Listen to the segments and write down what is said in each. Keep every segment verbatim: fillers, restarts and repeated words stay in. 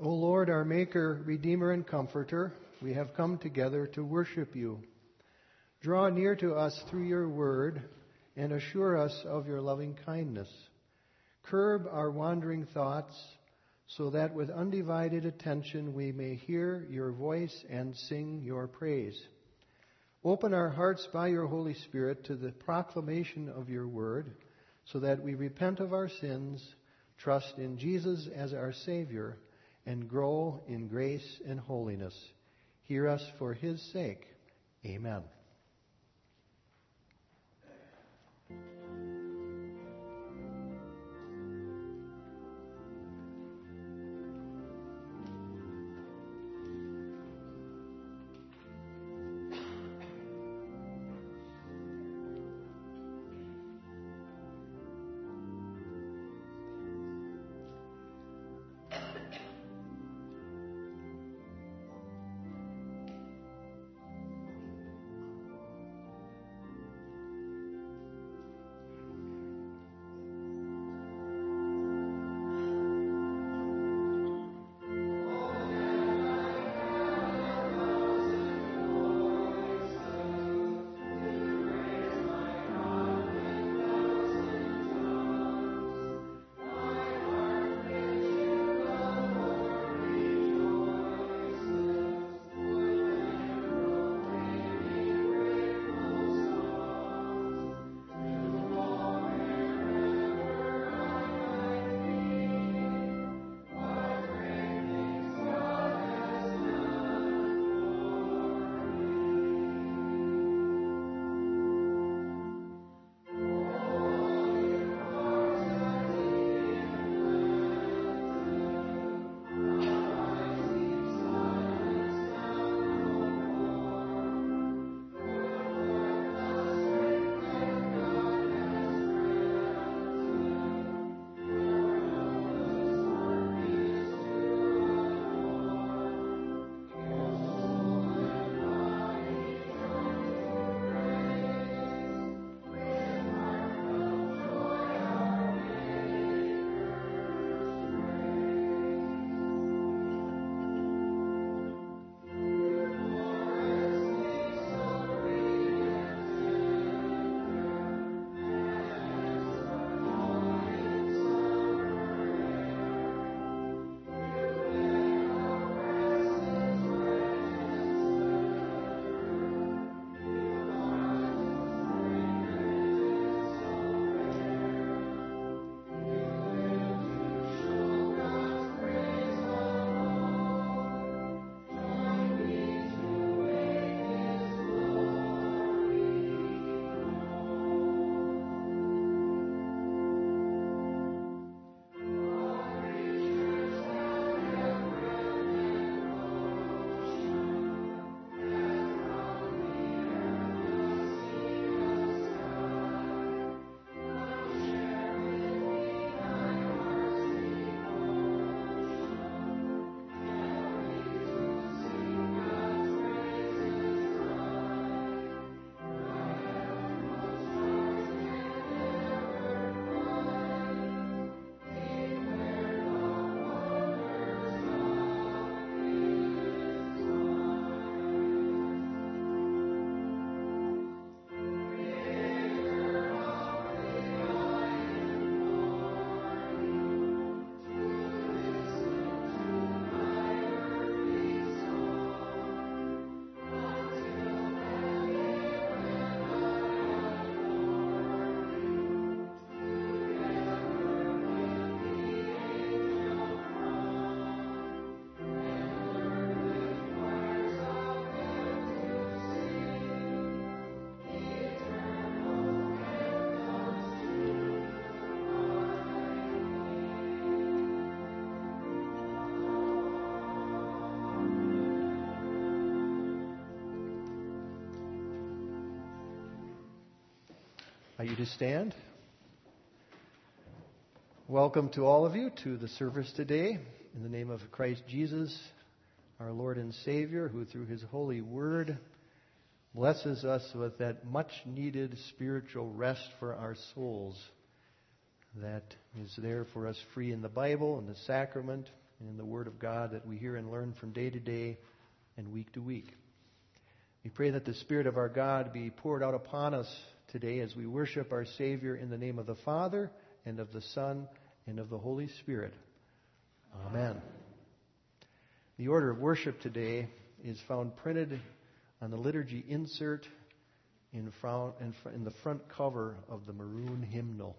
O Lord, our Maker, Redeemer, and Comforter, we have come together to worship you. Draw near to us through your word and assure us of your loving kindness. Curb our wandering thoughts so that with undivided attention we may hear your voice and sing your praise. Open our hearts by your Holy Spirit to the proclamation of your word so that we repent of our sins, trust in Jesus as our Savior, and grow in grace and holiness. Hear us for his sake. Amen. Are you to stand? Welcome to all of you to the service today. In the name of Christ Jesus, our Lord and Savior, who through his holy word blesses us with that much needed spiritual rest for our souls that is there for us free in the Bible and the sacrament and in the Word of God that we hear and learn from day to day and week to week. We pray that the Spirit of our God be poured out upon us today as we worship our Savior in the name of the Father and of the Son and of the Holy Spirit. Amen. The order of worship today is found printed on the liturgy insert in front, in the front cover of the maroon hymnal.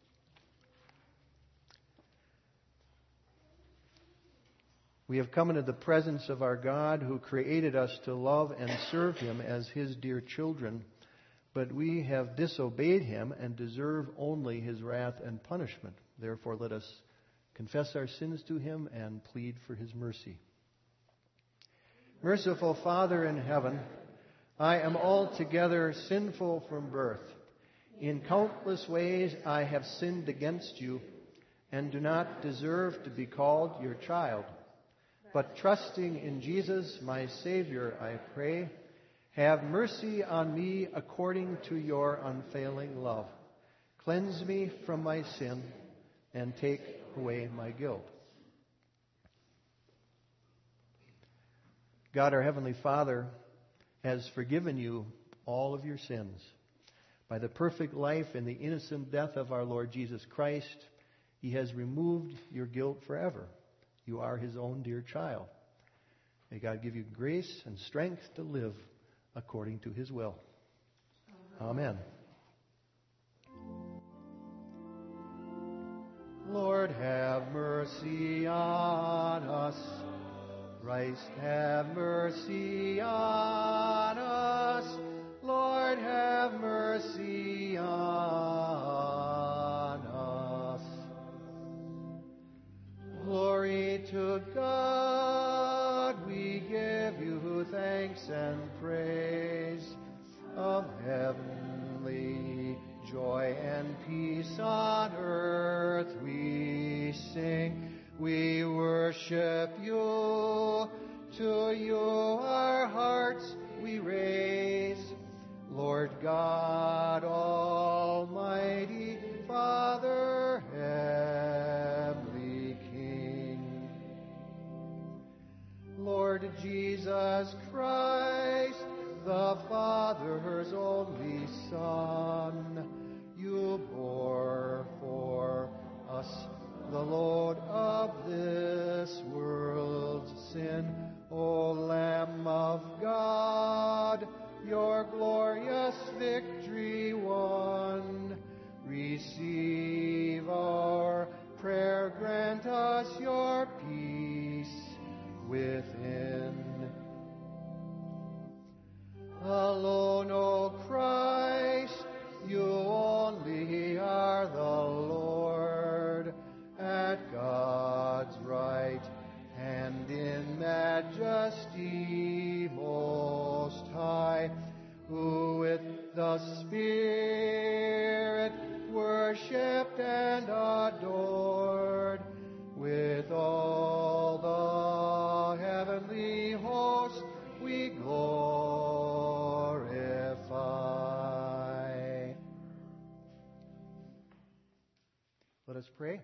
We have come into the presence of our God who created us to love and serve Him as His dear children, but we have disobeyed Him and deserve only His wrath and punishment. Therefore, let us confess our sins to Him and plead for His mercy. Merciful Father in heaven, I am altogether sinful from birth. In countless ways I have sinned against you and do not deserve to be called your child. But trusting in Jesus, my Savior, I pray, have mercy on me according to your unfailing love. Cleanse me from my sin and take away my guilt. God, our Heavenly Father, has forgiven you all of your sins. By the perfect life and the innocent death of our Lord Jesus Christ, He has removed your guilt forever. You are His own dear child. May God give you grace and strength to live according to His will. Amen. Lord, have mercy on us. Christ, have mercy on us. Lord, have mercy on us. Glory to God, we give you thanks and praise. Of heavenly joy and peace on earth we sing. We worship you, to you our hearts we raise. Lord God Almighty, Father, heavenly King. Lord Jesus Christ, the Father's only Son, you bore for us the load of this world's sin. O Lamb of God, your glorious victory won. Receive our prayer, grant us your peace within. Alone, O Christ, you only are the Lord. At God's right hand in majesty most high, who with the Spirit worshipped and adored, with all the heavenly host we glorify. Let us pray.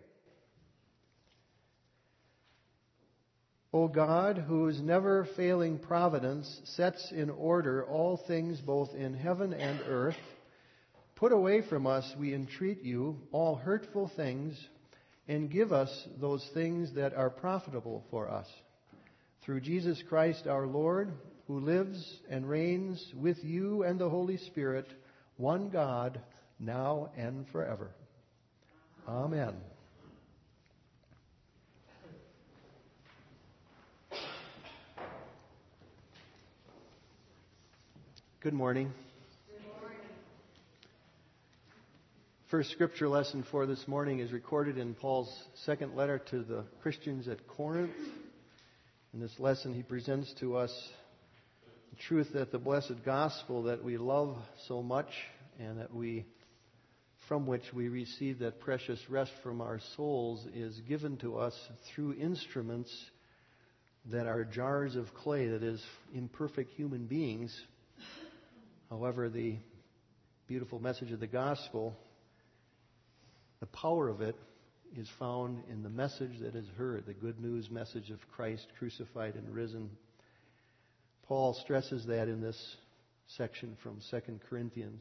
O God, whose never-failing providence sets in order all things both in heaven and earth, put away from us, we entreat you, all hurtful things, and give us those things that are profitable for us. Through Jesus Christ our Lord, who lives and reigns with you and the Holy Spirit, one God, now and forever. Amen. Good morning. Good morning. First scripture lesson for this morning is recorded in Paul's second letter to the Christians at Corinth. In this lesson, he presents to us the truth that the blessed gospel that we love so much and that we, from which we receive that precious rest from our souls, is given to us through instruments that are jars of clay, that is, imperfect human beings. However, the beautiful message of the gospel, the power of it is found in the message that is heard, the good news message of Christ crucified and risen. Paul stresses that in this section from Second Corinthians.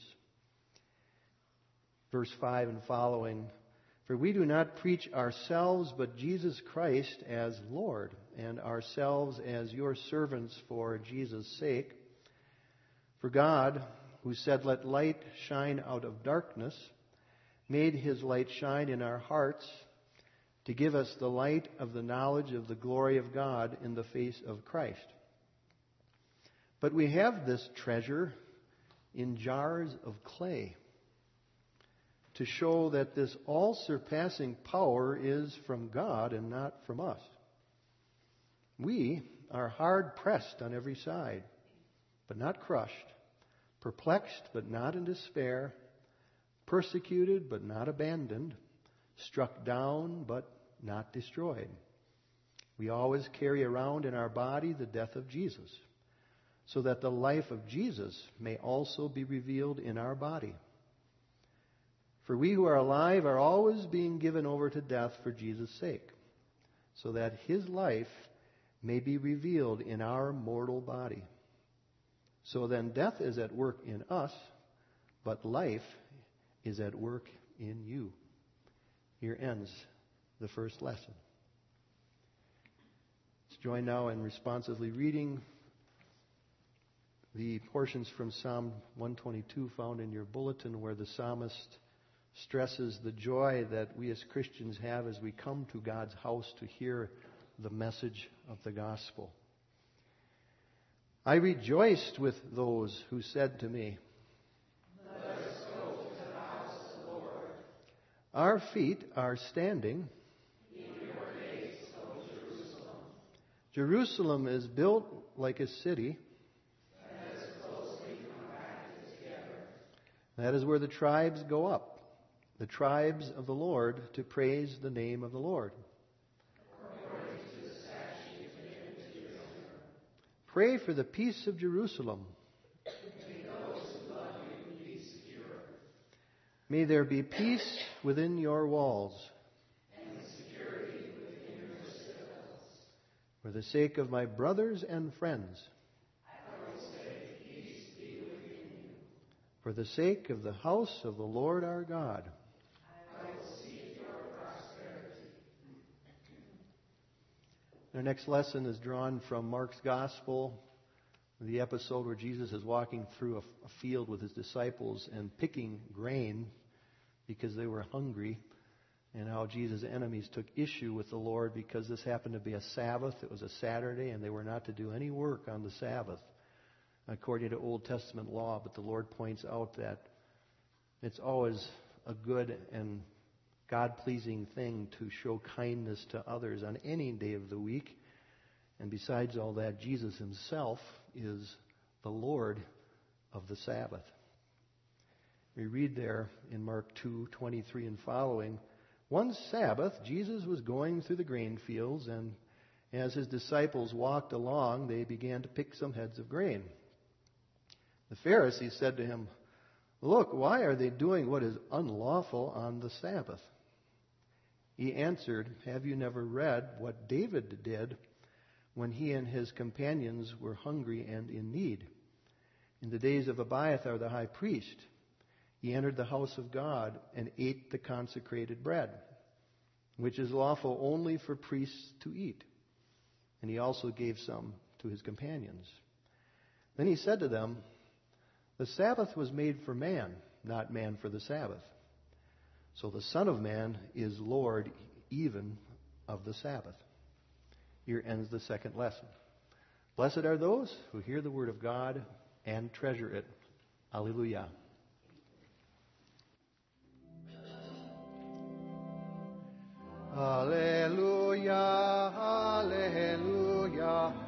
Verse five and following, "For we do not preach ourselves, but Jesus Christ as Lord, and ourselves as your servants for Jesus' sake. For God, who said, 'Let light shine out of darkness,' made his light shine in our hearts to give us the light of the knowledge of the glory of God in the face of Christ. But we have this treasure in jars of clay, to show that this all-surpassing power is from God and not from us. We are hard-pressed on every side, but not crushed, perplexed, but not in despair, persecuted, but not abandoned, struck down, but not destroyed. We always carry around in our body the death of Jesus, so that the life of Jesus may also be revealed in our body. For we who are alive are always being given over to death for Jesus' sake, so that his life may be revealed in our mortal body. So then death is at work in us, but life is at work in you." Here ends the first lesson. Let's join now in responsively reading the portions from Psalm one twenty-two found in your bulletin, where the psalmist stresses the joy that we as Christians have as we come to God's house to hear the message of the gospel. "I rejoiced with those who said to me, 'Let us go to the house of the Lord. Our feet are standing in your gates, O Jerusalem. Jerusalem is built like a city that is closely compacted together. That is where the tribes go up, the tribes of the Lord, to praise the name of the Lord. According to the statutes given to Jerusalem. Pray for the peace of Jerusalem. May those who love you be secure. May there be peace within your walls and security within your citadels. For the sake of my brothers and friends, I will say, peace be within you. For the sake of the house of the Lord our God, our next lesson is drawn from Mark's Gospel, the episode where Jesus is walking through a, a field with his disciples and picking grain because they were hungry, and how Jesus' enemies took issue with the Lord because this happened to be a Sabbath. It was a Saturday, and they were not to do any work on the Sabbath according to Old Testament law. But the Lord points out that it's always a good and God-pleasing thing to show kindness to others on any day of the week. And besides all that, Jesus himself is the Lord of the Sabbath. We read there in Mark two twenty-three and following, "One Sabbath, Jesus was going through the grain fields, and as his disciples walked along, they began to pick some heads of grain. The Pharisees said to him, 'Look, why are they doing what is unlawful on the Sabbath?' He answered, 'Have you never read what David did when he and his companions were hungry and in need? In the days of Abiathar the high priest, he entered the house of God and ate the consecrated bread, which is lawful only for priests to eat. And he also gave some to his companions. Then he said to them, the Sabbath was made for man, not man for the Sabbath. So the Son of Man is Lord even of the Sabbath.'" Here ends the second lesson. Blessed are those who hear the word of God and treasure it. Alleluia. Alleluia, alleluia,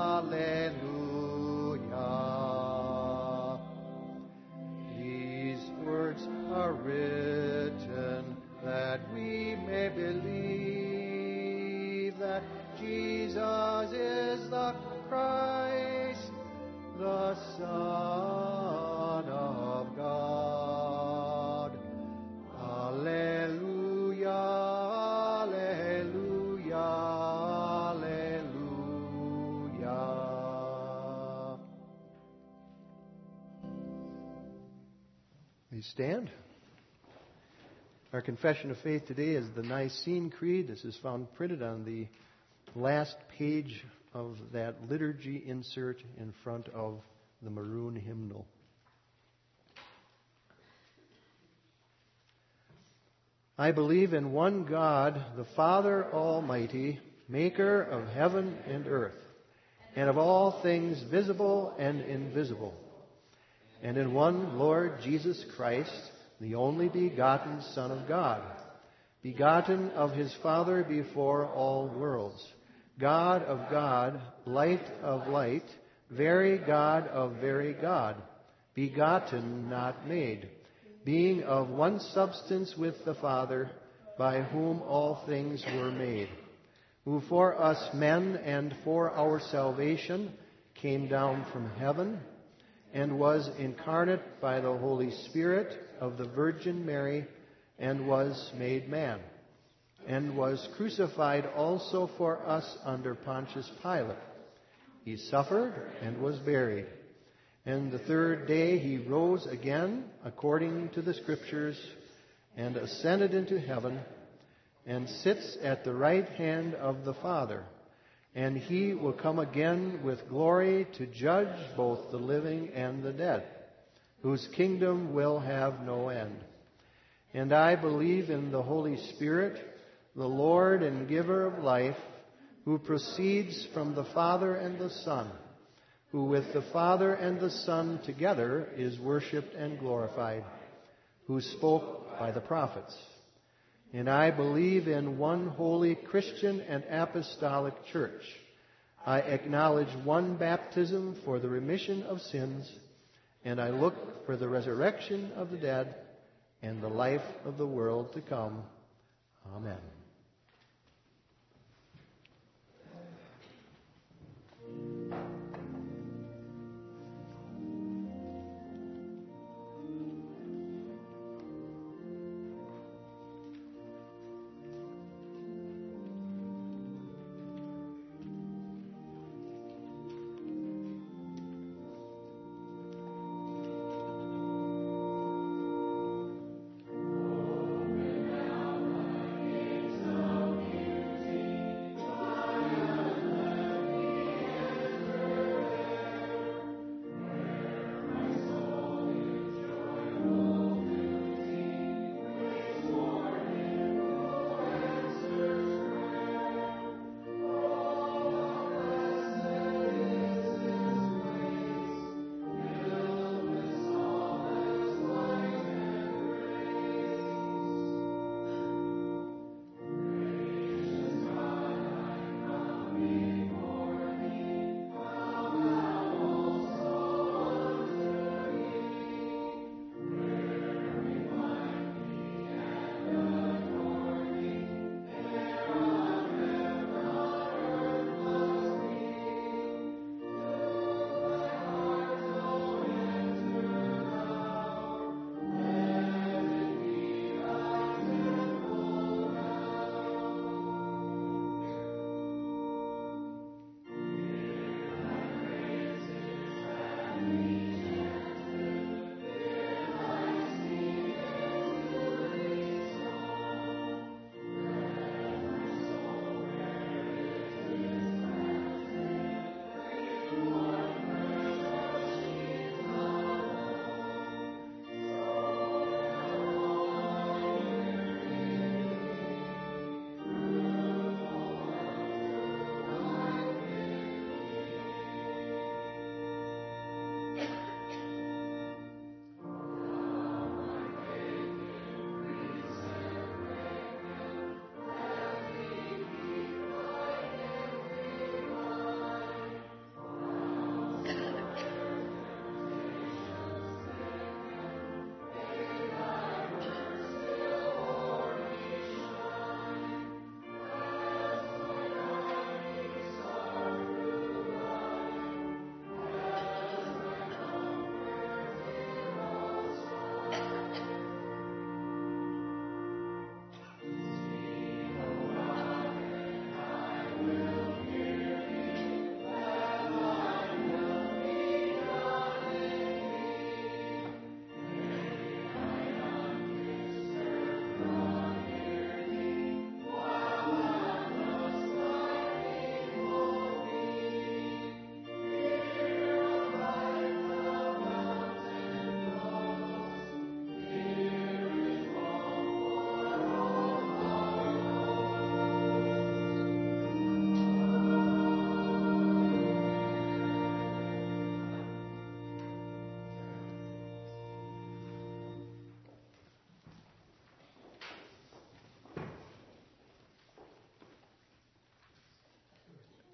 alleluia. These words are written that we may believe that Jesus is the Christ, the Son of God. Alleluia, Please stand. Our confession of faith today is the Nicene Creed. This is found printed on the last page of that liturgy insert in front of the maroon hymnal. I believe in one God, the Father Almighty, maker of heaven and earth, and of all things visible and invisible, and in one Lord Jesus Christ, the only begotten Son of God, begotten of his Father before all worlds, God of God, light of light, very God of very God, begotten, not made, being of one substance with the Father, by whom all things were made, who for us men and for our salvation came down from heaven, and was incarnate by the Holy Spirit of the Virgin Mary, and was made man, and was crucified also for us under Pontius Pilate. He suffered and was buried. And the third day he rose again, according to the Scriptures, and ascended into heaven, and sits at the right hand of the Father. And he will come again with glory to judge both the living and the dead, whose kingdom will have no end. And I believe in the Holy Spirit, the Lord and giver of life, who proceeds from the Father and the Son, who with the Father and the Son together is worshipped and glorified, who spoke by the prophets. And I believe in one holy Christian and apostolic church. I acknowledge one baptism for the remission of sins, and I look for the resurrection of the dead and the life of the world to come. Amen.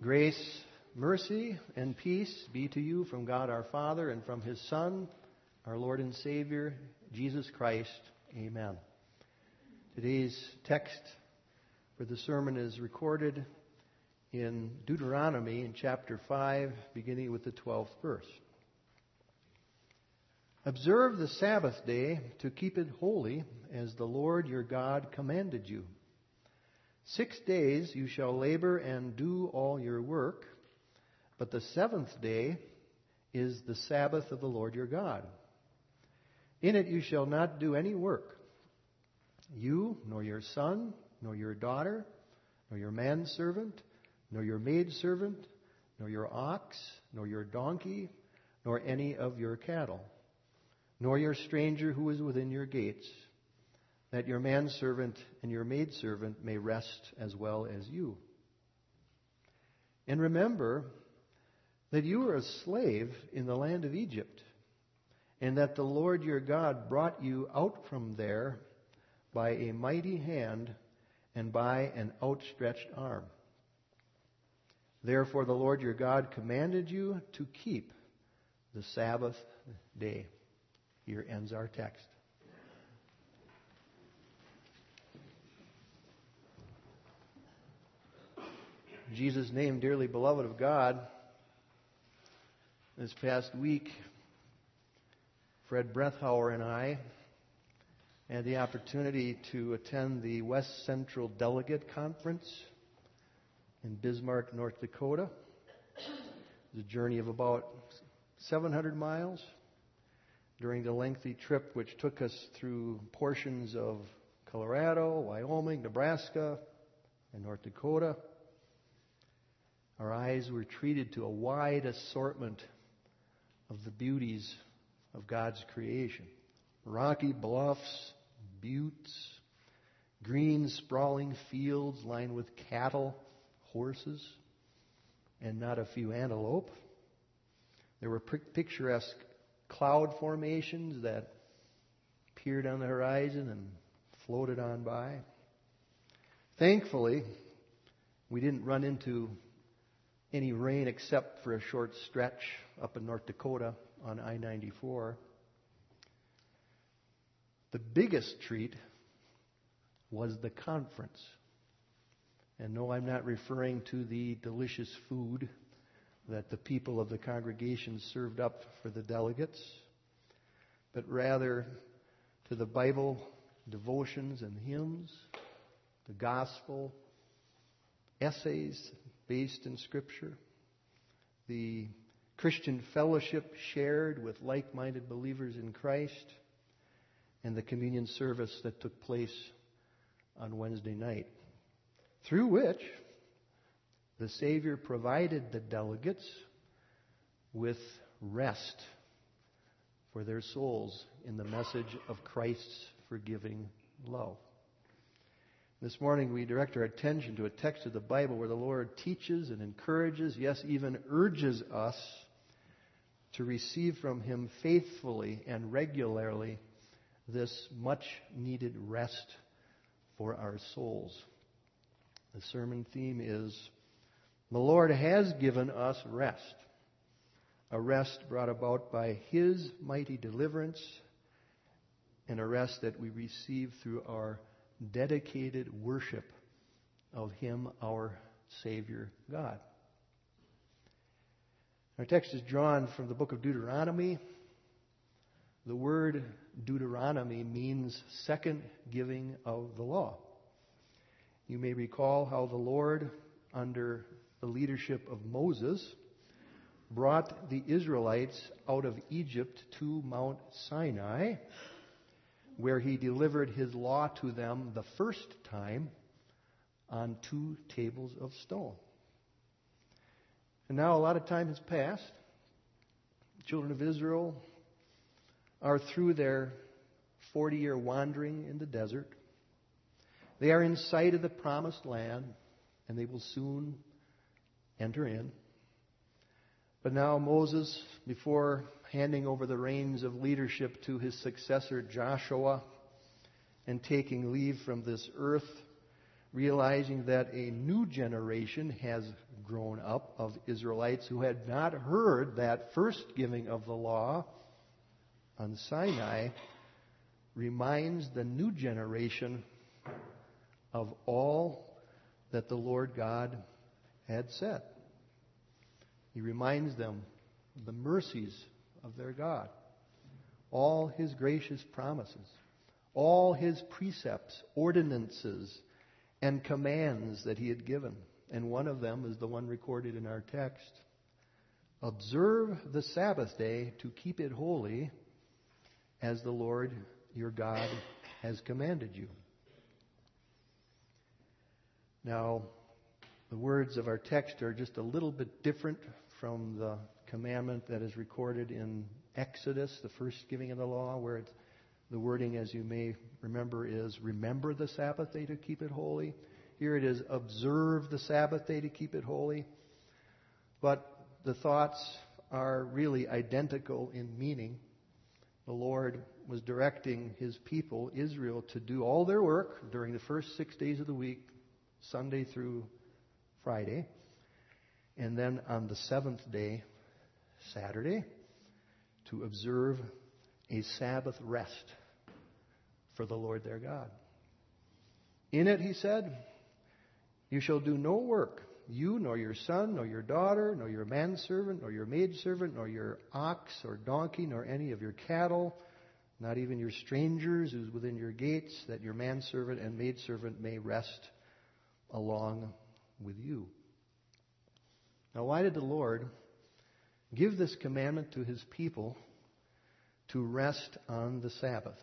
Grace, mercy, and peace be to you from God our Father and from His Son, our Lord and Savior, Jesus Christ. Amen. Today's text for the sermon is recorded in Deuteronomy in chapter five, beginning with the twelfth verse. Observe the Sabbath day to keep it holy, as the Lord your God commanded you. Six days you shall labor and do all your work, but the seventh day is the Sabbath of the Lord your God. In it you shall not do any work, you, nor your son, nor your daughter, nor your manservant, nor your maidservant, nor your ox, nor your donkey, nor any of your cattle, nor your stranger who is within your gates, that your manservant and your maidservant may rest as well as you. And remember that you were a slave in the land of Egypt, and that the Lord your God brought you out from there by a mighty hand and by an outstretched arm. Therefore the Lord your God commanded you to keep the Sabbath day. Here ends our text. In Jesus' name, dearly beloved of God, this past week, Fred Brethauer and I had the opportunity to attend the West Central Delegate Conference in Bismarck, North Dakota. It was a journey of about seven hundred miles during the lengthy trip which took us through portions of Colorado, Wyoming, Nebraska, and North Dakota. Our eyes were treated to a wide assortment of the beauties of God's creation. Rocky bluffs, buttes, green sprawling fields lined with cattle, horses, and not a few antelope. There were picturesque cloud formations that appeared on the horizon and floated on by. Thankfully, we didn't run into any rain except for a short stretch up in North Dakota on I ninety-four. The biggest treat was the conference. And no, I'm not referring to the delicious food that the people of the congregation served up for the delegates, but rather to the Bible devotions and hymns, the gospel, essays based in Scripture, the Christian fellowship shared with like-minded believers in Christ, and the communion service that took place on Wednesday night, through which the Savior provided the delegates with rest for their souls in the message of Christ's forgiving love. This morning we direct our attention to a text of the Bible where the Lord teaches and encourages, yes, even urges us to receive from Him faithfully and regularly this much-needed rest for our souls. The sermon theme is, the Lord has given us rest, a rest brought about by His mighty deliverance, and a rest that we receive through our dedicated worship of Him, our Savior God. Our text is drawn from the book of Deuteronomy. The word Deuteronomy means second giving of the law. You may recall how the Lord, under the leadership of Moses, brought the Israelites out of Egypt to Mount Sinai, where He delivered His law to them the first time on two tables of stone. And now a lot of time has passed. The children of Israel are through their forty-year wandering in the desert. They are in sight of the promised land, and they will soon enter in. But now Moses, before handing over the reins of leadership to his successor Joshua and taking leave from this earth, realizing that a new generation has grown up of Israelites who had not heard that first giving of the law on Sinai, reminds the new generation of all that the Lord God had said. He reminds them of the mercies of their God, all His gracious promises, all His precepts, ordinances, and commands that He had given. And one of them is the one recorded in our text. Observe the Sabbath day to keep it holy, as the Lord your God has commanded you. Now, the words of our text are just a little bit different from the commandment that is recorded in Exodus, the first giving of the law, where it's, the wording, as you may remember, is remember the Sabbath day to keep it holy. Here it is, observe the Sabbath day to keep it holy. But the thoughts are really identical in meaning. The Lord was directing His people, Israel, to do all their work during the first six days of the week, Sunday through Friday. And then on the seventh day, Saturday, to observe a Sabbath rest for the Lord their God. In it, He said, you shall do no work, you nor your son, nor your daughter, nor your manservant, nor your maidservant, nor your ox or donkey, nor any of your cattle, not even your strangers who's within your gates, that your manservant and maidservant may rest along with you. Now, why did the Lord give this commandment to His people to rest on the Sabbath?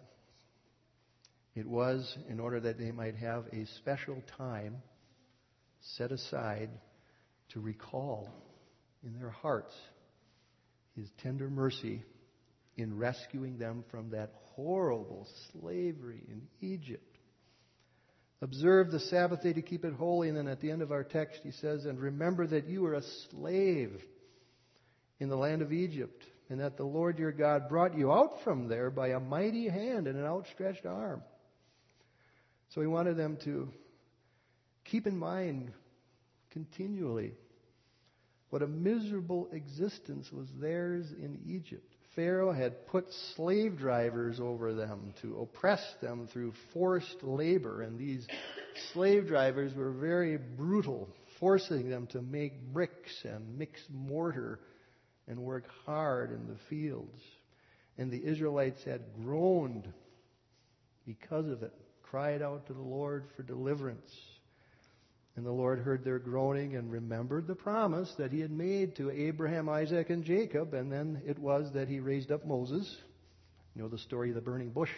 It was in order that they might have a special time set aside to recall in their hearts His tender mercy in rescuing them from that horrible slavery in Egypt. Observe the Sabbath day to keep it holy. And then at the end of our text He says, and remember that you were a slave in the land of Egypt, and that the Lord your God brought you out from there by a mighty hand and an outstretched arm. So He wanted them to keep in mind continually what a miserable existence was theirs in Egypt. Pharaoh had put slave drivers over them to oppress them through forced labor, and these slave drivers were very brutal, forcing them to make bricks and mix mortar and work hard in the fields. And the Israelites had groaned because of it, cried out to the Lord for deliverance. And the Lord heard their groaning and remembered the promise that He had made to Abraham, Isaac, and Jacob. And then it was that He raised up Moses. You know the story of the burning bush,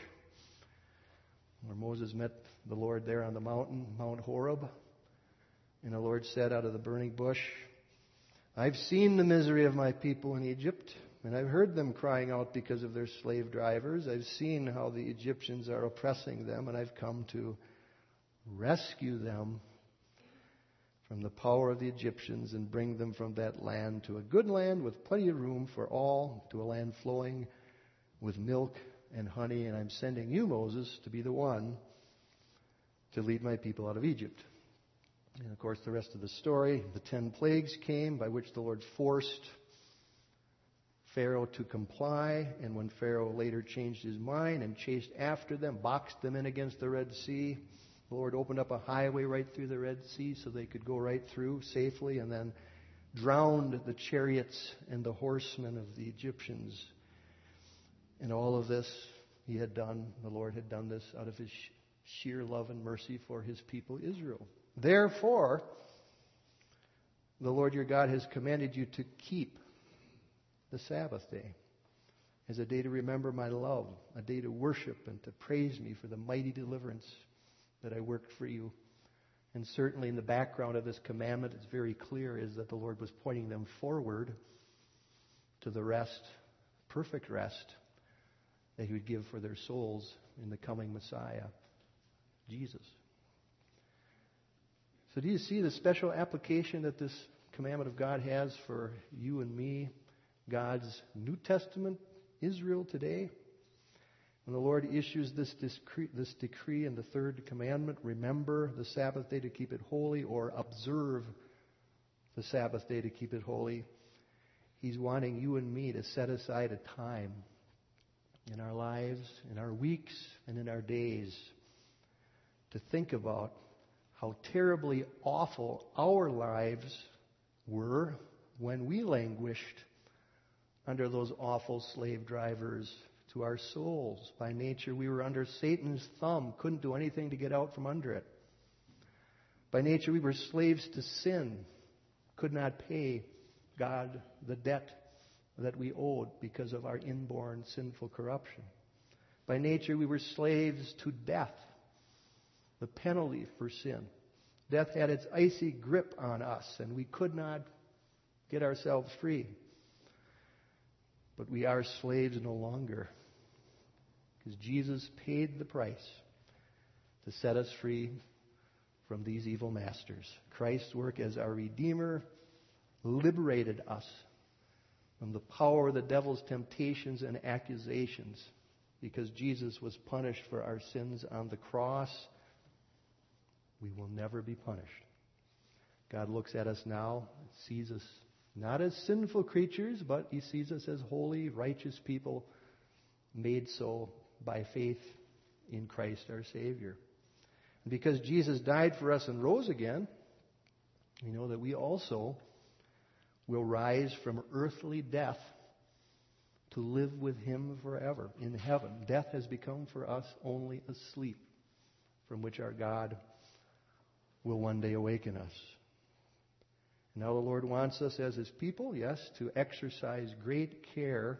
where Moses met the Lord there on the mountain, Mount Horeb. And the Lord said out of the burning bush, I've seen the misery of my people in Egypt, and I've heard them crying out because of their slave drivers. I've seen how the Egyptians are oppressing them, and I've come to rescue them from the power of the Egyptians and bring them from that land to a good land with plenty of room for all, to a land flowing with milk and honey. And I'm sending you, Moses, to be the one to lead my people out of Egypt. And of course, the rest of the story, the ten plagues came by which the Lord forced Pharaoh to comply. And when Pharaoh later changed his mind and chased after them, boxed them in against the Red Sea, the Lord opened up a highway right through the Red Sea so they could go right through safely, and then drowned the chariots and the horsemen of the Egyptians. And all of this He had done, the Lord had done this out of His sheer love and mercy for His people Israel. Therefore, the Lord your God has commanded you to keep the Sabbath day as a day to remember my love, a day to worship and to praise me for the mighty deliverance that I worked for you. And certainly in the background of this commandment, it's very clear, is that the Lord was pointing them forward to the rest, perfect rest, that He would give for their souls in the coming Messiah, Jesus. So do you see the special application that this commandment of God has for you and me, God's New Testament Israel today? When the Lord issues this decree, this decree in the third commandment, remember the Sabbath day to keep it holy, or observe the Sabbath day to keep it holy. He's wanting you and me to set aside a time in our lives, in our weeks, and in our days to think about how terribly awful our lives were when we languished under those awful slave drivers to our souls. By nature, we were under Satan's thumb, couldn't do anything to get out from under it. By nature, we were slaves to sin, could not pay God the debt that we owed because of our inborn sinful corruption. By nature, we were slaves to death, the penalty for sin. Death had its icy grip on us, and we could not get ourselves free. But we are slaves no longer, because Jesus paid the price to set us free from these evil masters. Christ's work as our Redeemer liberated us from the power of the devil's temptations and accusations. Because Jesus was punished for our sins on the cross, we will never be punished. God looks at us now and sees us not as sinful creatures, but He sees us as holy, righteous people made so by faith in Christ our Savior. And because Jesus died for us and rose again, we know that we also will rise from earthly death to live with Him forever in heaven. Death has become for us only a sleep from which our God will one day awaken us. Now the Lord wants us as His people, yes, to exercise great care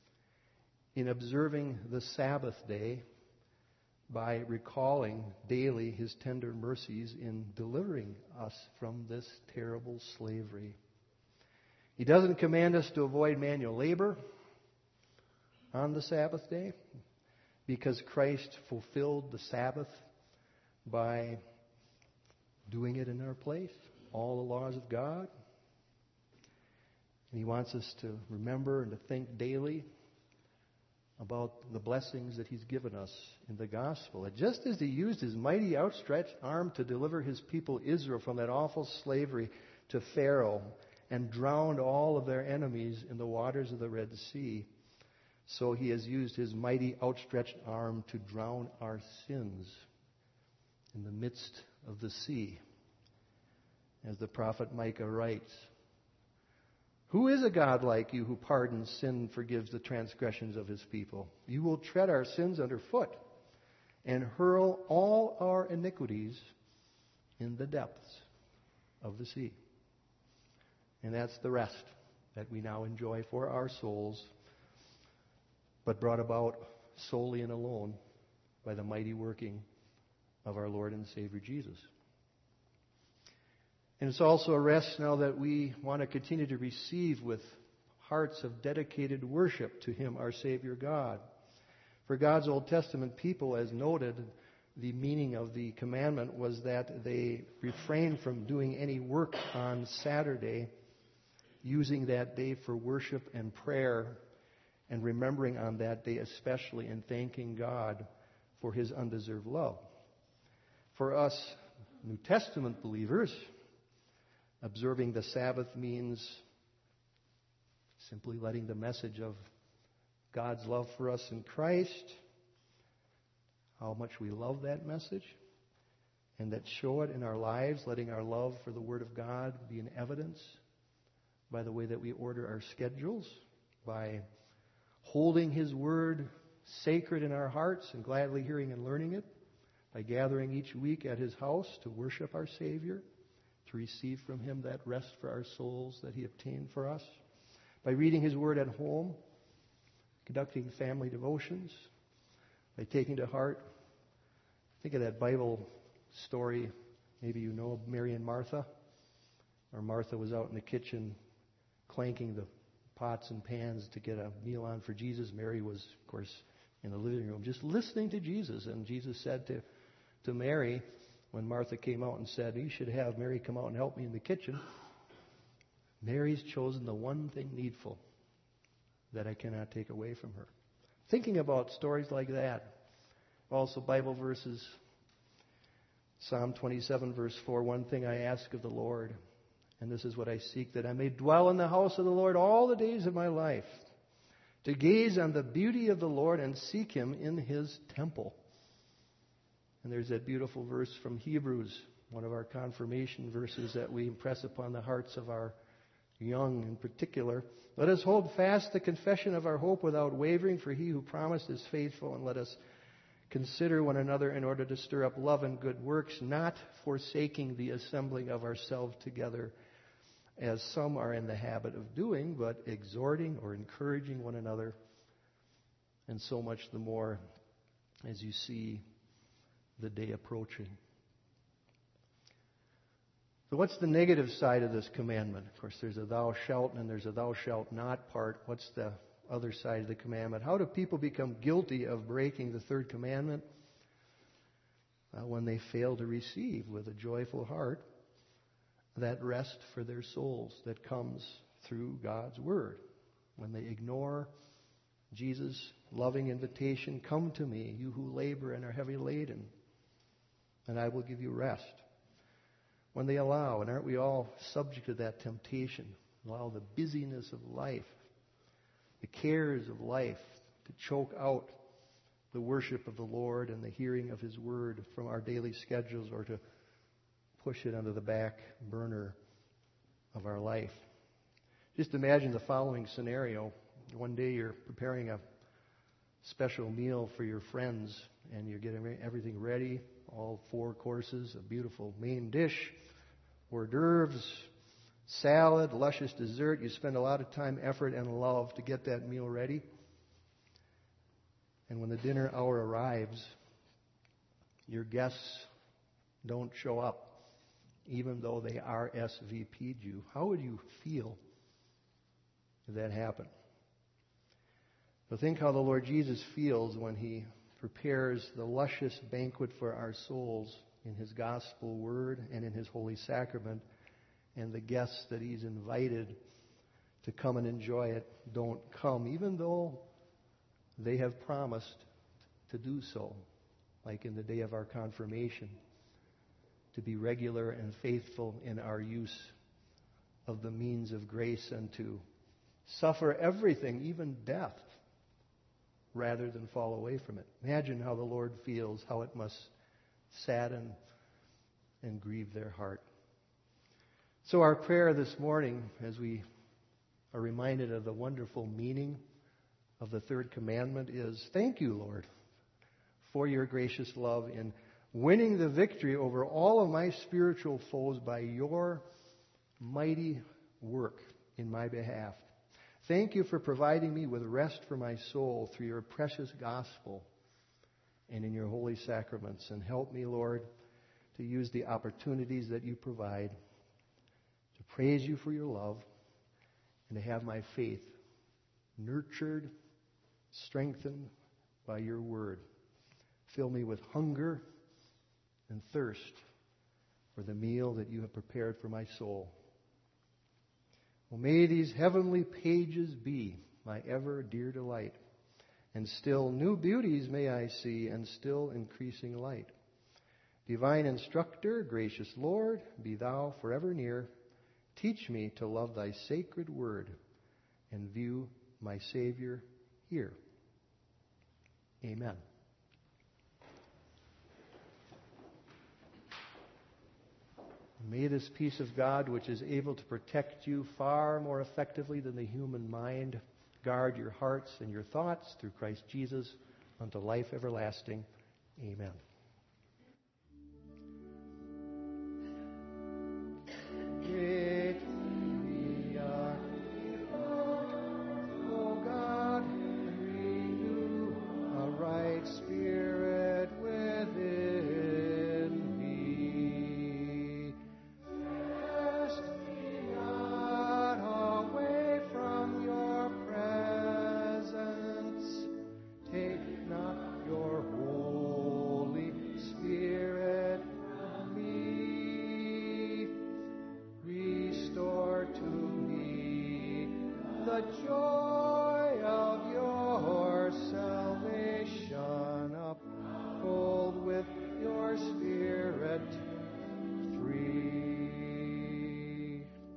in observing the Sabbath day by recalling daily His tender mercies in delivering us from this terrible slavery. He doesn't command us to avoid manual labor on the Sabbath day because Christ fulfilled the Sabbath by doing it in our place, all the laws of God. And He wants us to remember and to think daily about the blessings that He's given us in the gospel. And just as He used His mighty outstretched arm to deliver His people Israel from that awful slavery to Pharaoh and drowned all of their enemies in the waters of the Red Sea, so He has used His mighty outstretched arm to drown our sins in the midst of the sea. As the prophet Micah writes, "Who is a God like you who pardons sin and forgives the transgressions of His people? You will tread our sins underfoot and hurl all our iniquities in the depths of the sea." And that's the rest that we now enjoy for our souls, but brought about solely and alone by the mighty working of our Lord and Savior Jesus. And it's also a rest now that we want to continue to receive with hearts of dedicated worship to Him, our Savior God. For God's Old Testament people, as noted, the meaning of the commandment was that they refrained from doing any work on Saturday, using that day for worship and prayer, and remembering on that day especially and thanking God for His undeserved love. For us New Testament believers, observing the Sabbath means simply letting the message of God's love for us in Christ, how much we love that message, and that show it in our lives, letting our love for the Word of God be in evidence by the way that we order our schedules, by holding His Word sacred in our hearts and gladly hearing and learning it, by gathering each week at His house to worship our Savior, to receive from Him that rest for our souls that He obtained for us, by reading His Word at home, conducting family devotions, by taking to heart, think of that Bible story, maybe you know, of Mary and Martha, where Martha was out in the kitchen clanking the pots and pans to get a meal on for Jesus. Mary was, of course, in the living room just listening to Jesus. And Jesus said to, to Mary, when Martha came out and said, "You should have Mary come out and help me in the kitchen," Mary's chosen the one thing needful that I cannot take away from her. Thinking about stories like that. Also Bible verses. Psalm twenty-seven verse four, "One thing I ask of the Lord, And this is what I seek, that I may dwell in the house of the Lord all the days of my life, to gaze on the beauty of the Lord and seek Him in His temple. And there's that beautiful verse from Hebrews, one of our confirmation verses that we impress upon the hearts of our young in particular. Let us hold fast the confession of our hope without wavering, for He who promised is faithful. And let us consider one another in order to stir up love and good works, not forsaking the assembling of ourselves together, as some are in the habit of doing, but exhorting or encouraging one another, and so much the more as you see the day approaching. So what's the negative side of this commandment? Of course, there's a thou shalt and there's a thou shalt not part. What's the other side of the commandment? How do people become guilty of breaking the third commandment? Uh, when they fail to receive with a joyful heart that rest for their souls that comes through God's Word. When they ignore Jesus' loving invitation, come to me, you who labor and are heavy laden, and I will give you rest. When they allow, and aren't we all subject to that temptation, allow the busyness of life, the cares of life to choke out the worship of the Lord and the hearing of His Word from our daily schedules, or to push it under the back burner of our life. Just imagine the following scenario. One day you're preparing a special meal for your friends, and you're getting everything ready, all four courses, a beautiful main dish, hors d'oeuvres, salad, luscious dessert. You spend a lot of time, effort, and love to get that meal ready. And when the dinner hour arrives, your guests don't show up, even though they R S V P'd you. How would you feel if that happened? But think how the Lord Jesus feels when He prepares the luscious banquet for our souls in His gospel word and in His holy sacrament, and the guests that He's invited to come and enjoy it don't come, even though they have promised to do so, like in the day of our confirmation, to be regular and faithful in our use of the means of grace and to suffer everything, even death, rather than fall away from it. Imagine how the Lord feels, how it must sadden and grieve their heart. So our prayer this morning, as we are reminded of the wonderful meaning of the third commandment, is thank you, Lord, for your gracious love in winning the victory over all of my spiritual foes by your mighty work in my behalf. Thank you for providing me with rest for my soul through your precious gospel and in your holy sacraments. And help me, Lord, to use the opportunities that you provide to praise you for your love and to have my faith nurtured, strengthened by your word. Fill me with hunger and thirst for the meal that you have prepared for my soul. Well, may these heavenly pages be my ever dear delight, and still new beauties may I see, and still increasing light. Divine instructor, gracious Lord, be thou forever near. Teach me to love thy sacred word and view my Savior here. Amen. May this peace of God, which is able to protect you far more effectively than the human mind, guard your hearts and your thoughts through Christ Jesus unto life everlasting. Amen. Great we are, O God, and renew a right spirit within me. Cast me not away from your presence. Take not your Holy Spirit from me. Restore to me the joy of your salvation. Uphold with your Spirit free.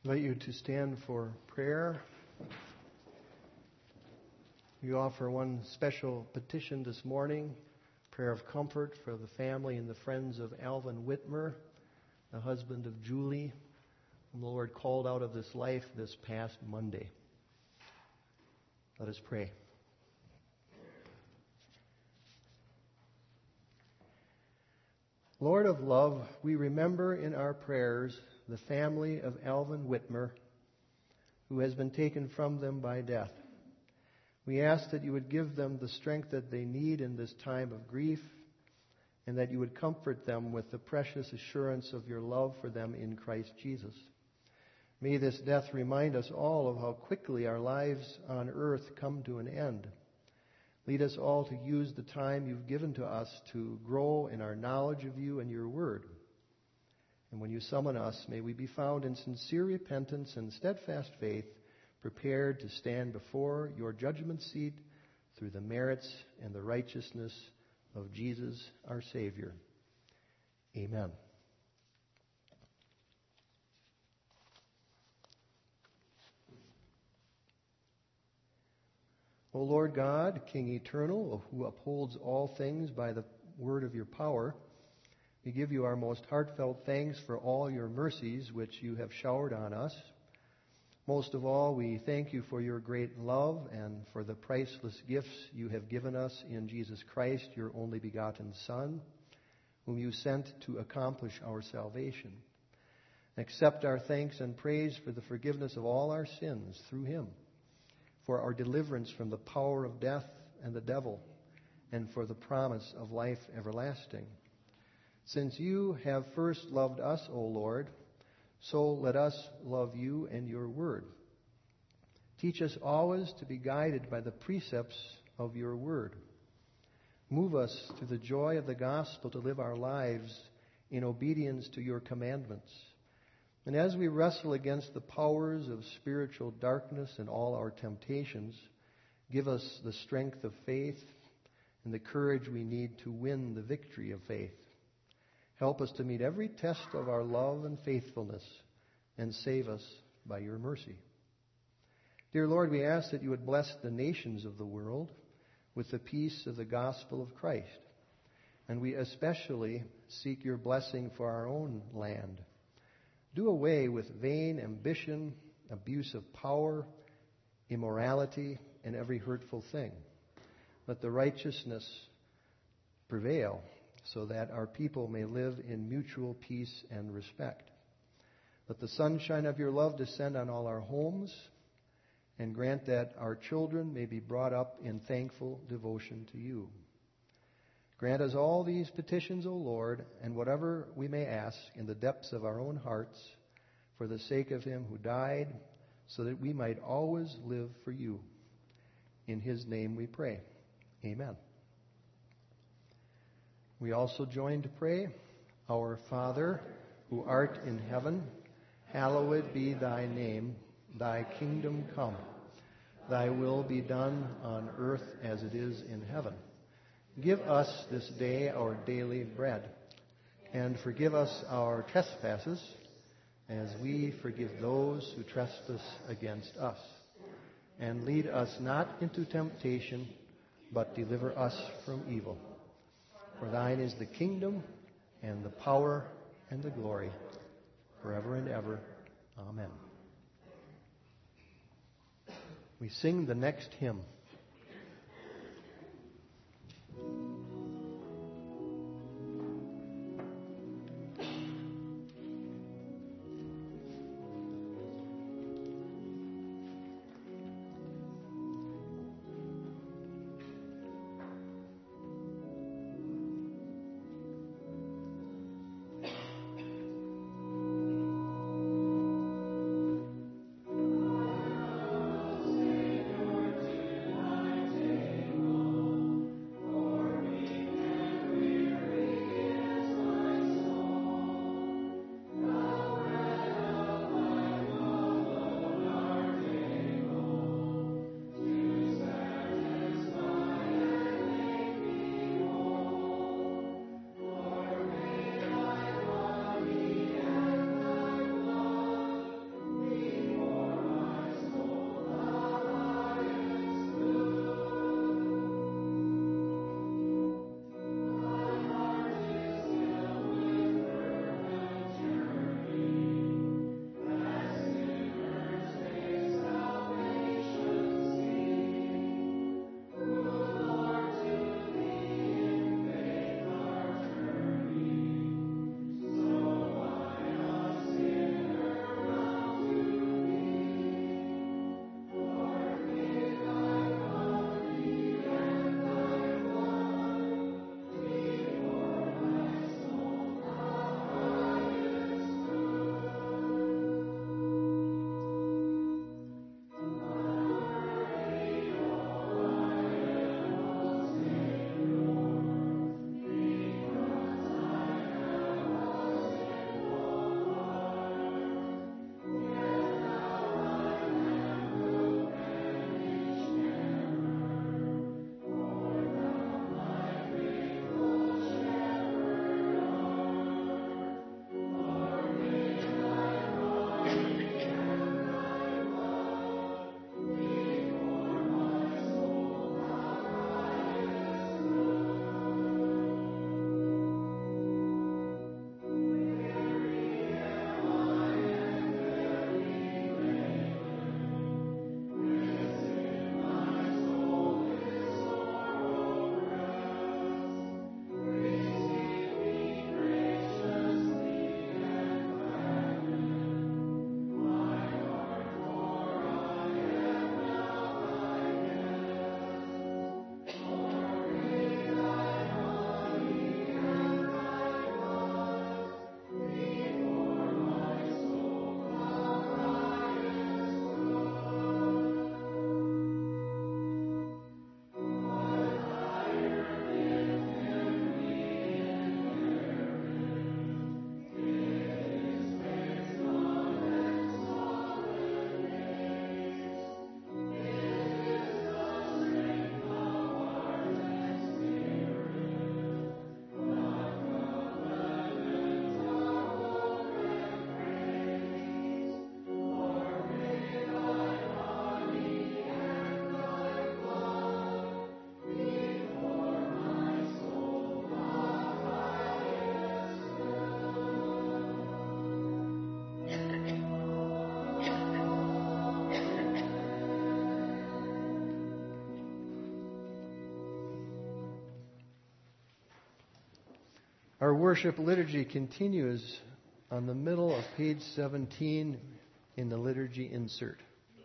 invite you to stand for prayer. We offer one special petition this morning, prayer of comfort for the family and the friends of Alvin Whitmer, the husband of Julie, whom the Lord called out of this life this past Monday. Let us pray. Lord of love, we remember in our prayers the family of Alvin Whitmer, who has been taken from them by death. We ask that you would give them the strength that they need in this time of grief, and that you would comfort them with the precious assurance of your love for them in Christ Jesus. May this death remind us all of how quickly our lives on earth come to an end. Lead us all to use the time you've given to us to grow in our knowledge of you and your word. And when you summon us, may we be found in sincere repentance and steadfast faith, prepared to stand before your judgment seat through the merits and the righteousness of Jesus, our Savior. Amen. O Lord God, King eternal, who upholds all things by the word of your power, we give you our most heartfelt thanks for all your mercies which you have showered on us. Most of all, we thank you for your great love and for the priceless gifts you have given us in Jesus Christ, your only begotten Son, whom you sent to accomplish our salvation. Accept our thanks and praise for the forgiveness of all our sins through him, for our deliverance from the power of death and the devil, and for the promise of life everlasting. Since you have first loved us, O Lord, so let us love you and your word. Teach us always to be guided by the precepts of your word. Move us to the joy of the gospel to live our lives in obedience to your commandments. And as we wrestle against the powers of spiritual darkness and all our temptations, give us the strength of faith and the courage we need to win the victory of faith. Help us to meet every test of our love and faithfulness, and save us by your mercy. Dear Lord, we ask that you would bless the nations of the world with the peace of the gospel of Christ. And we especially seek your blessing for our own land. Do away with vain ambition, abuse of power, immorality, and every hurtful thing. Let the righteousness prevail so that our people may live in mutual peace and respect. Let the sunshine of your love descend on all our homes, and grant that our children may be brought up in thankful devotion to you. Grant us all these petitions, O Lord, and whatever we may ask in the depths of our own hearts, for the sake of him who died, so that we might always live for you. In his name we pray. Amen. We also join to pray, Our Father, who art in heaven, hallowed be thy name. Thy kingdom come. Thy will be done on earth as it is in heaven. Give us this day our daily bread, and forgive us our trespasses, as we forgive those who trespass against us. And lead us not into temptation, but deliver us from evil. For thine is the kingdom, and the power, and the glory, forever and ever. Amen. We sing the next hymn. Savior, Our worship liturgy continues on the middle of page seventeen in the liturgy insert.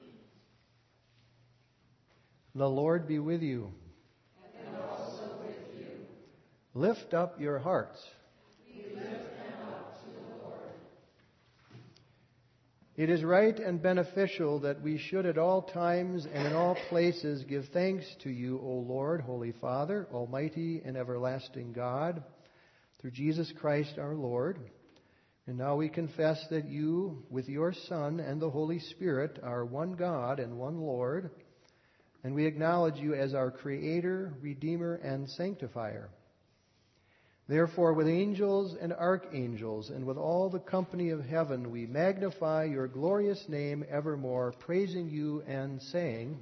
The Lord be with you. And also with you. Lift up your hearts. We lift them up to the Lord. It is right and beneficial that we should at all times and in all places give thanks to you, O Lord, Holy Father, Almighty and everlasting God, through Jesus Christ our Lord. And now we confess that you, with your Son and the Holy Spirit, are one God and one Lord, and we acknowledge you as our Creator, Redeemer, and Sanctifier. Therefore, with angels and archangels, and with all the company of heaven, we magnify your glorious name evermore, praising you and saying,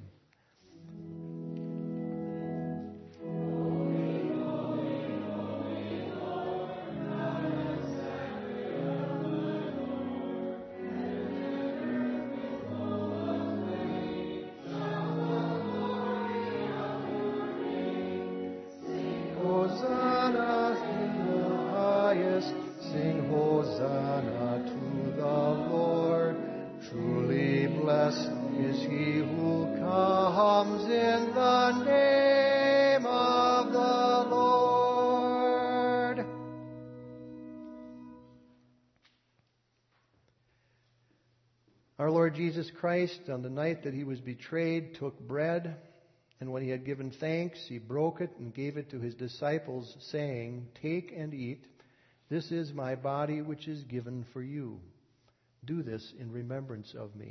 Our Lord Jesus Christ, on the night that he was betrayed, took bread, and when he had given thanks, he broke it and gave it to his disciples, saying, "Take and eat. This is my body, which is given for you. Do this in remembrance of me."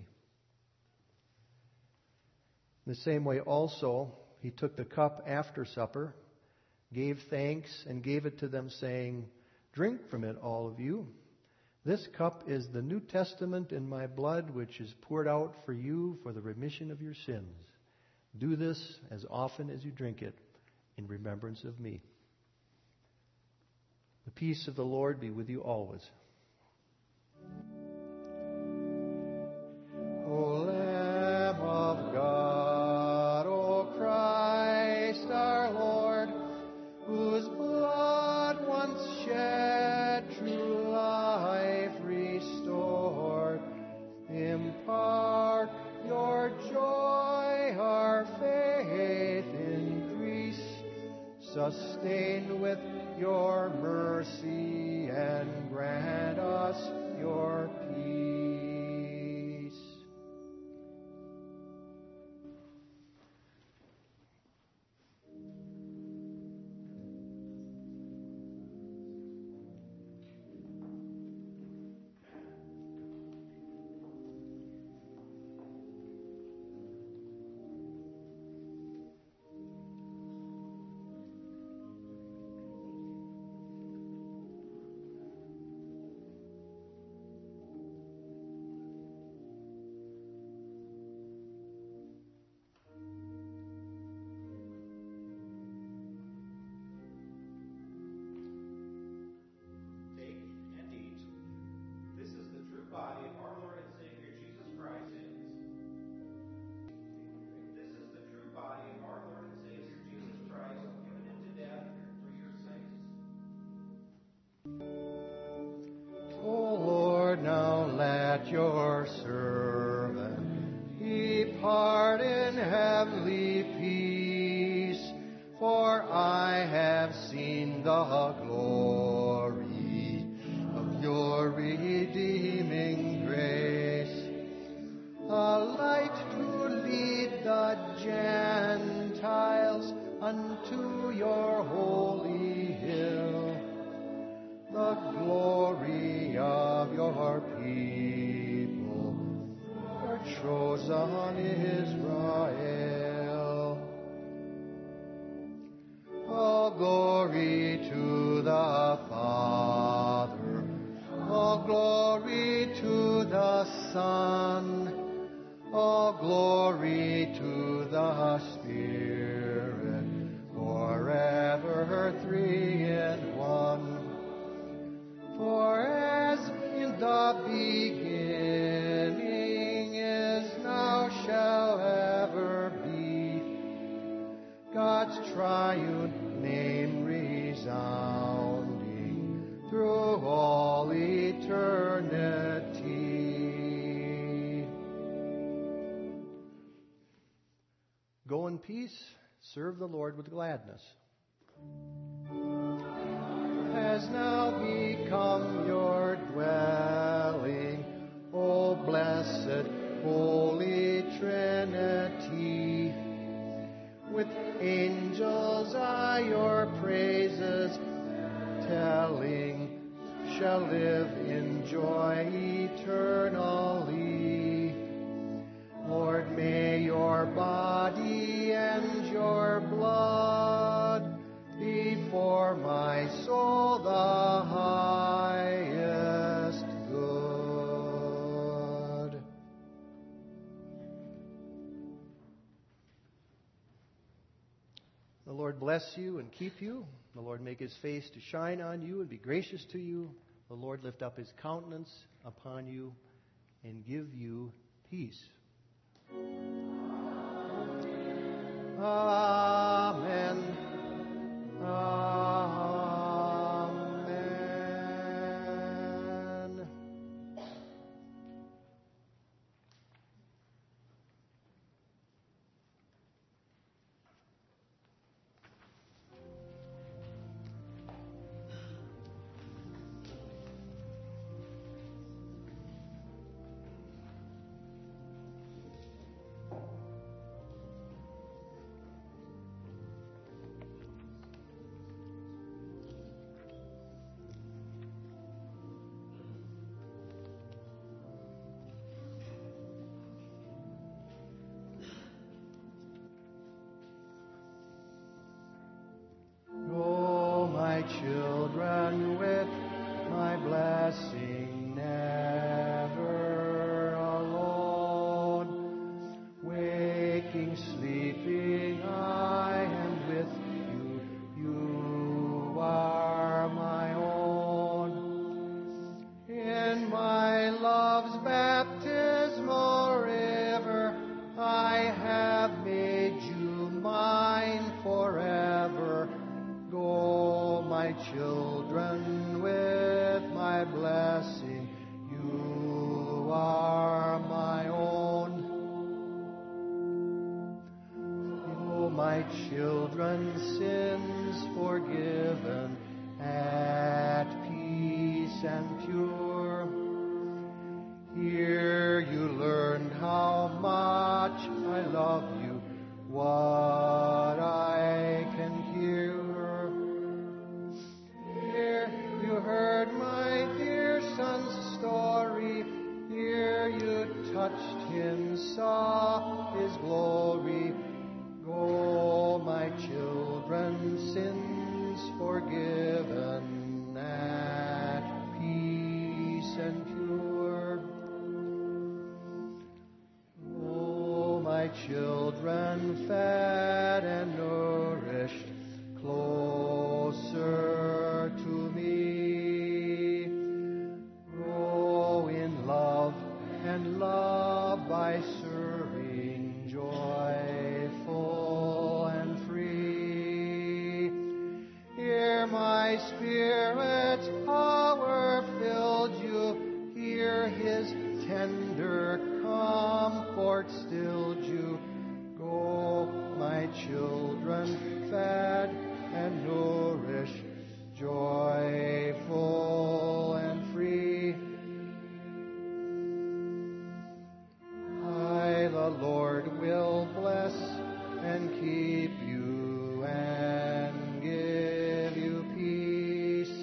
In the same way also, he took the cup after supper, gave thanks, and gave it to them, saying, "Drink from it, all of you. This cup is the New Testament in my blood, which is poured out for you for the remission of your sins. Do this as often as you drink it in remembrance of me." The peace of the Lord be with you always. O Lamb of God, O Christ our Lord, whose blood once shed true life restored, impart your joy, our faith increase, sustained with your mercy, and grant us your peace. Your servant depart in heavenly peace, for I have seen the glory of your redeeming grace, a light to lead the Gentiles unto your holy hill, the glory of your people, your chosen Israel. All glory to the Father, all glory to the Son, all glory to the Spirit, forever three in one. For as in the beginning is, now shall ever be, God's triune name resounding through all eternity. Go in peace, serve the Lord with gladness. Has now become your dwelling, O blessed Holy Trinity. With angels I your praises telling, shall live in joy eternally. Lord, may your body and your blood be for my soul the highest good. The Lord bless you and keep you. The Lord make his face to shine on you and be gracious to you. The Lord lift up his countenance upon you and give you peace. Amen. Amen. Children, with my blessing never alone. Waking, sleeping, I am with you. You are my own. In my love's baptismal river, I have made you mine forever. Go, my children, with my blessing, you are my own. Oh, my children, sins forgiven, at peace and pure. Here you learned how much I love you, what I can hear. You heard my dear son's story. Here you touched him, saw his glory. Go, my children, sins forgiven, at peace and pure. Oh, my children, fed and nourished, closer to me. Grow in love and love by serving, joyful and free. Here my Spirit's power filled you. Here his tender comfort stilled you. Go, my children, fed and nourished, joyful and free. I, the Lord, will bless and keep you and give you peace.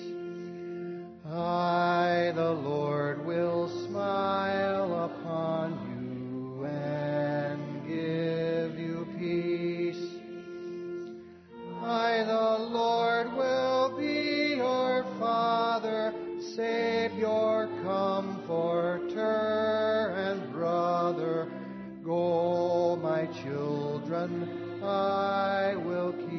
I, the Lord, will smile upon you and give you peace. I, the Lord, will be your Father, Savior, Comforter, and Brother. Go, my children, I will keep